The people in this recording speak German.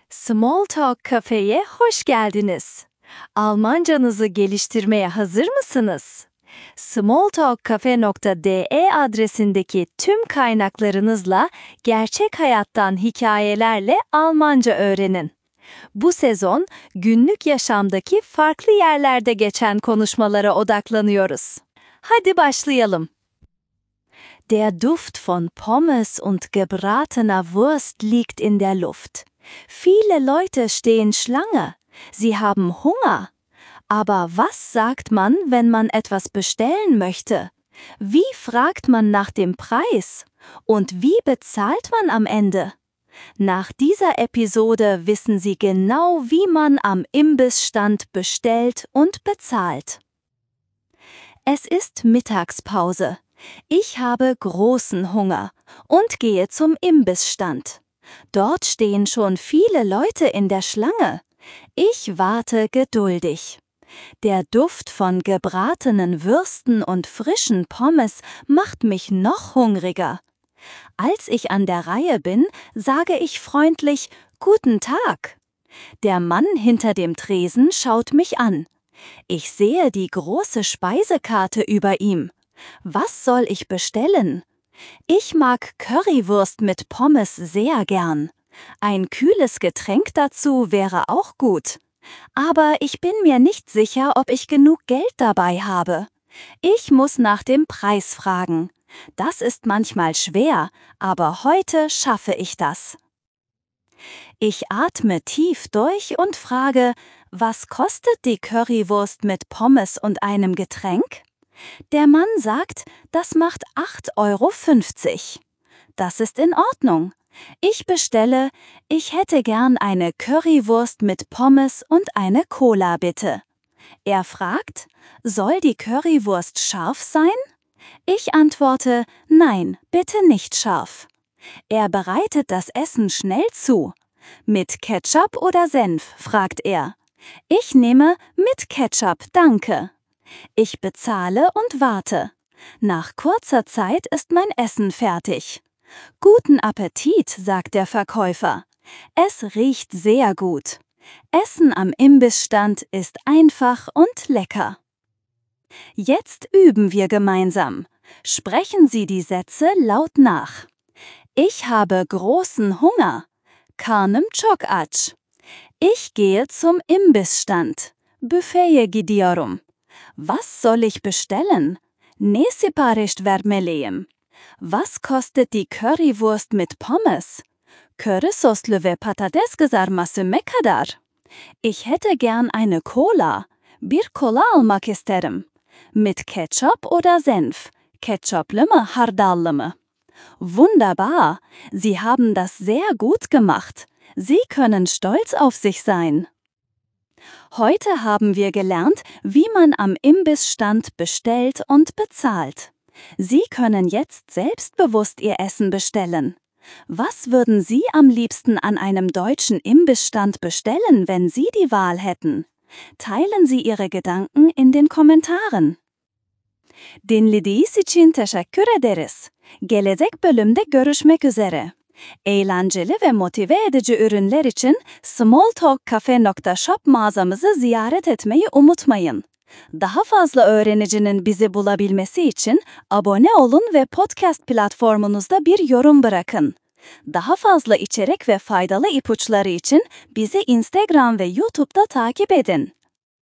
Smalltalk Cafe'ye hoş geldiniz. Almancanızı geliştirmeye hazır mısınız? smalltalkcafe.de adresindeki tüm kaynaklarınızla gerçek hayattan hikayelerle Almanca öğrenin. Bu sezon günlük yaşamdaki farklı yerlerde geçen konuşmalara odaklanıyoruz. Hadi başlayalım. Der Duft von Pommes und gebratener Wurst liegt in der Luft. Viele Leute stehen Schlange. Sie haben Hunger. Aber was sagt man, wenn man etwas bestellen möchte? Wie fragt man nach dem Preis? Und wie bezahlt man am Ende? Nach dieser Episode wissen Sie genau, wie man am Imbissstand bestellt und bezahlt. Es ist Mittagspause. Ich habe großen Hunger und gehe zum Imbissstand. Dort stehen schon viele Leute in der Schlange. Ich warte geduldig. Der Duft von gebratenen Würsten und frischen Pommes macht mich noch hungriger. Als ich an der Reihe bin, sage ich freundlich »Guten Tag«. Der Mann hinter dem Tresen schaut mich an. Ich sehe die große Speisekarte über ihm. Was soll ich bestellen? Ich mag Currywurst mit Pommes sehr gern. Ein kühles Getränk dazu wäre auch gut. Aber ich bin mir nicht sicher, ob ich genug Geld dabei habe. Ich muss nach dem Preis fragen. Das ist manchmal schwer, aber heute schaffe ich das. Ich atme tief durch und frage, was kostet die Currywurst mit Pommes und einem Getränk? Der Mann sagt, das macht 8,50 €. Das ist in Ordnung. Ich bestelle, ich hätte gern eine Currywurst mit Pommes und eine Cola bitte. Er fragt, soll die Currywurst scharf sein? Ich antworte, nein, bitte nicht scharf. Er bereitet das Essen schnell zu. Mit Ketchup oder Senf, fragt er. Ich nehme mit Ketchup, danke. Ich bezahle und warte. Nach kurzer Zeit ist mein Essen fertig. Guten Appetit, sagt der Verkäufer. Es riecht sehr gut. Essen am Imbissstand ist einfach und lecker. Jetzt üben wir gemeinsam. Sprechen Sie die Sätze laut nach. Ich habe großen Hunger. Karnım çok aç. Ich gehe zum Imbissstand. Büfeye gidiyorum. Was soll ich bestellen? Ne sipariş vermeliyim? Was kostet die Currywurst mit Pommes? Köri soslu ve patates kızartması ne kadar? Ich hätte gern eine Cola. Bir kola almak isterim. Mit Ketchup oder Senf? Ketchuplu mu, hardallı mı? Wunderbar! Sie haben das sehr gut gemacht. Sie können stolz auf sich sein. Heute haben wir gelernt, wie man am Imbissstand bestellt und bezahlt. Sie können jetzt selbstbewusst Ihr Essen bestellen. Was würden Sie am liebsten an einem deutschen Imbissstand bestellen, wenn Sie die Wahl hätten? Teilen Sie Ihre Gedanken in den Kommentaren. Dinlediğiniz için teşekkür ederiz. Gelecek bölümde görüşmek üzere. Eğlenceli ve motive edici ürünler için smalltalkcafe.shop mağazamızı ziyaret etmeyi unutmayın. Daha fazla öğrenicinin bizi bulabilmesi için abone olun ve podcast platformunuzda bir yorum bırakın. Daha fazla içerik ve faydalı ipuçları için bizi Instagram ve YouTube'da takip edin.